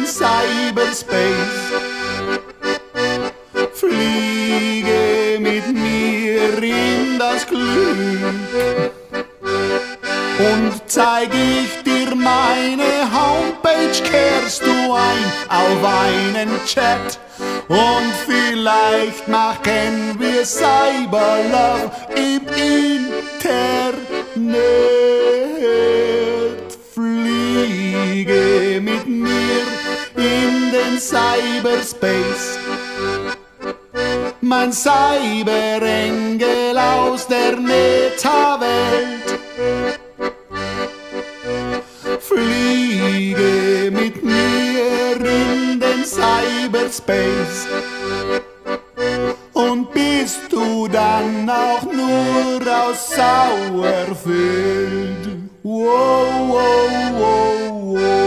Cyberspace. Fliege mit mir in das Glück und zeig ich dir meine Homepage, kehrst du ein auf einen Chat und vielleicht machen wir Cyberlove im Internet. Fliege mit mir in den Cyberspace, mein Cyberengel aus der Metawelt. Fliege mit mir in den Cyberspace und bist du dann auch nur aus Sauerfeld. Wow, wow, wow, wow.